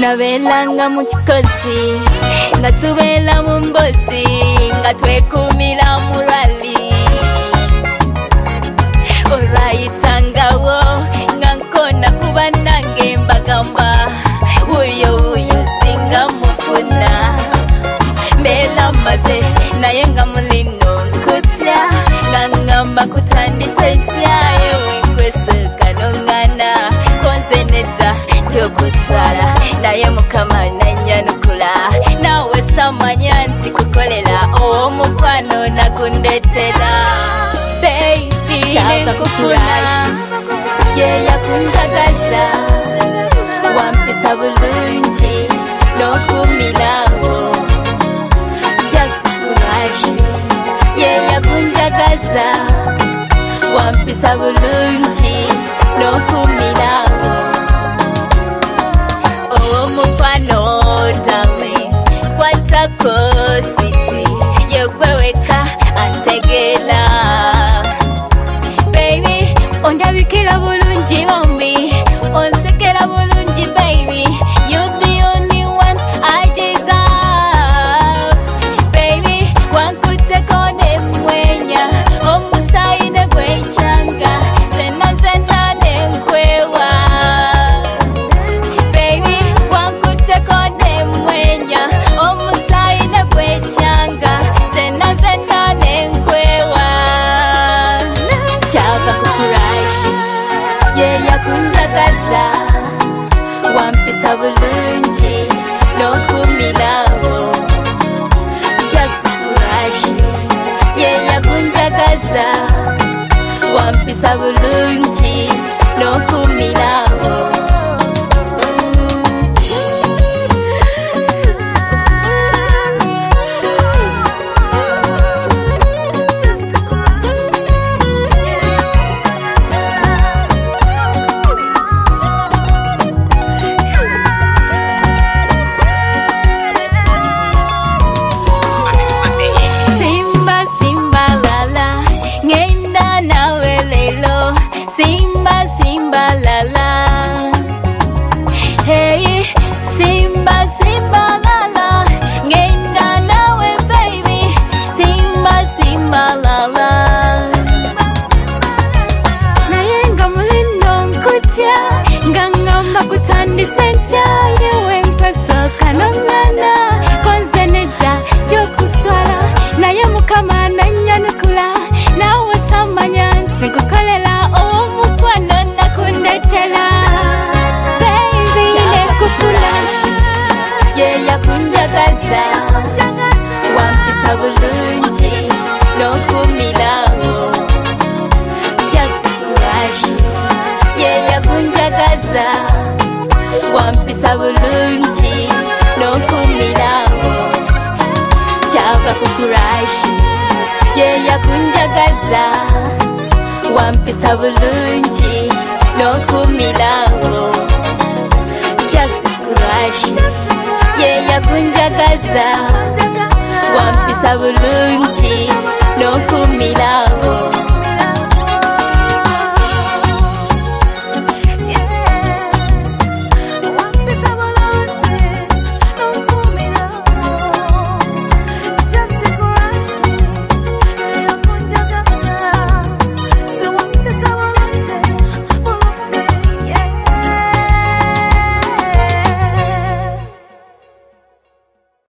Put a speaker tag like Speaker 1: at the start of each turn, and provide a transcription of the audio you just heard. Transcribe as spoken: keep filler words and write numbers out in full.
Speaker 1: nabelanga mu kikosi nga tubela mu mbozi nga twekumira mu rally orayitangawo nga nkona kuba nange mbagamba uyo uyo singa mufuna mbela maze naye nga mulino nkutya nga ngamba kutandise ntya ewe nkweseka nongana konze neta kyokusala naye mukama nanyanukula nawe samanya nti kukolera omukwano nakundetera baby nekufuna yeyakunjagaza wampisa bulungi nokumirawo just crush yeyakunjagaza wampisa bulungi nokumirawo omukwano darling kwatako sweetie yegweweka antegela baby ondabikira bulungi bombi onsekera bulungi baby you're the only one I deserve baby wankutekone mwenya omusaine gwechanga zena zena nenkwewa baby wankutekone mwenya omusaine gwechanga zena zena nenkwewa chava kukurashi yeyakunjagaza wampisa bulungi nokumirawo just crush yeyakunjagaza wampisa bulungi nokumirawo wampisa bulungi nokumirawo just crush yeyakunjagaza wampisa bulungi nokumirawo chava kukurash yeyakunjagaza wampisa bulungi nokumirawo just crush yeyakunjagaza wampisa bulungi nokumirawo